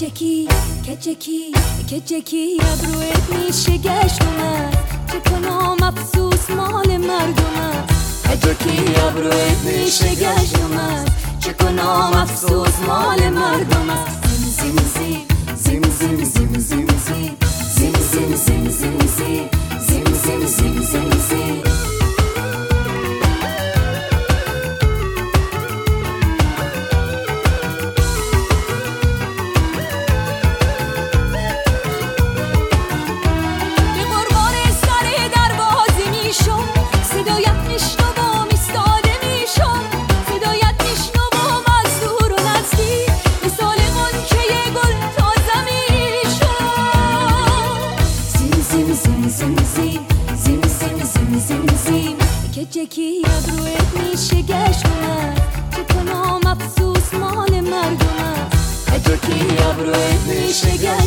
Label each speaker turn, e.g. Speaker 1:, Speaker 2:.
Speaker 1: کجکی ابروت میشه گشتم چه کنم افسوس مال مردم کجکی ابروت میشه گشتم چه کنم افسوس مال مردم زیم زیم زیم زیم زیم زیم زیم زیم زیم زیم زیم زیم زیم زیم زیم زیم کجکی ابروت میشه گشتم چه کنم افسوس مال مردم کجکی ابروت میشه